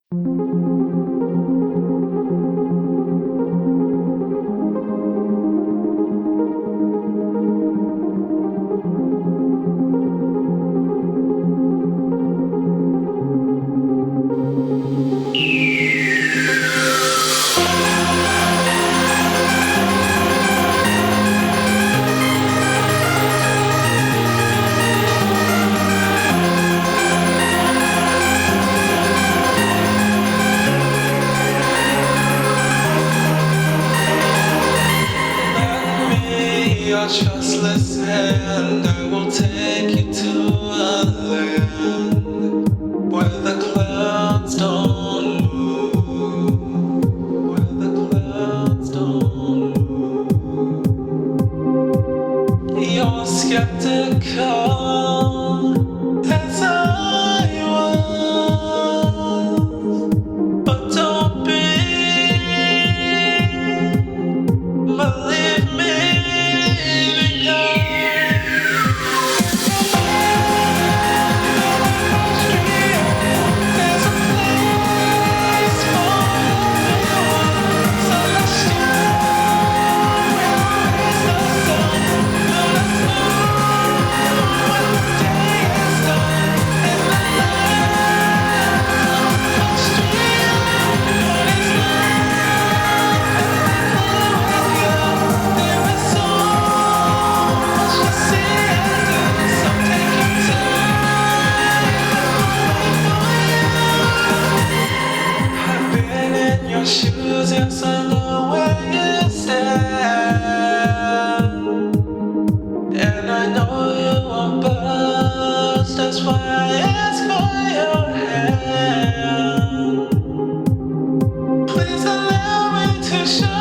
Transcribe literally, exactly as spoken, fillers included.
Your trustless hand, I will take you to a land where the clouds don't move, where the clouds don't move. You're skeptical as I was, but don't be, believe me. Your shoes, yes, I know where you stand, and I know you are buzzed. That's why I ask for your hand. Please allow me to show